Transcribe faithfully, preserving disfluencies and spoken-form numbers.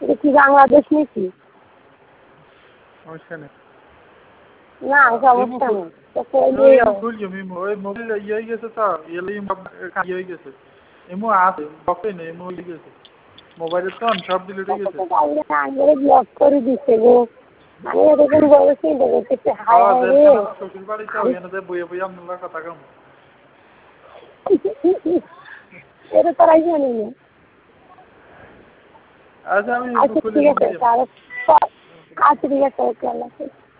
এটা কি বাংলাদেশ নাকি? সমস্যা নেই। না সমস্যা নেই। মোবাইল ইয়ে হয়ে গেছে তো ইয়ে হয়ে গেছে এমো আছে বকে নেই এমো হয়ে গেছে মোবাইলের তো সব ডিলিট হয়ে গেছে। ব্লক করে দিচ্ছে গো। আমি এরকম বলেছি দেখতে হায় শ্বশুর বাড়িতে ওখানে বইয়ে বইয়ে আপনার কথা কম এটা তারাই জানি না। আচ্ছা আমি আচ্ছা ঠিক আছে, আচ্ছা ঠিক আছে, ওকে আল্লাহ হাফেজ।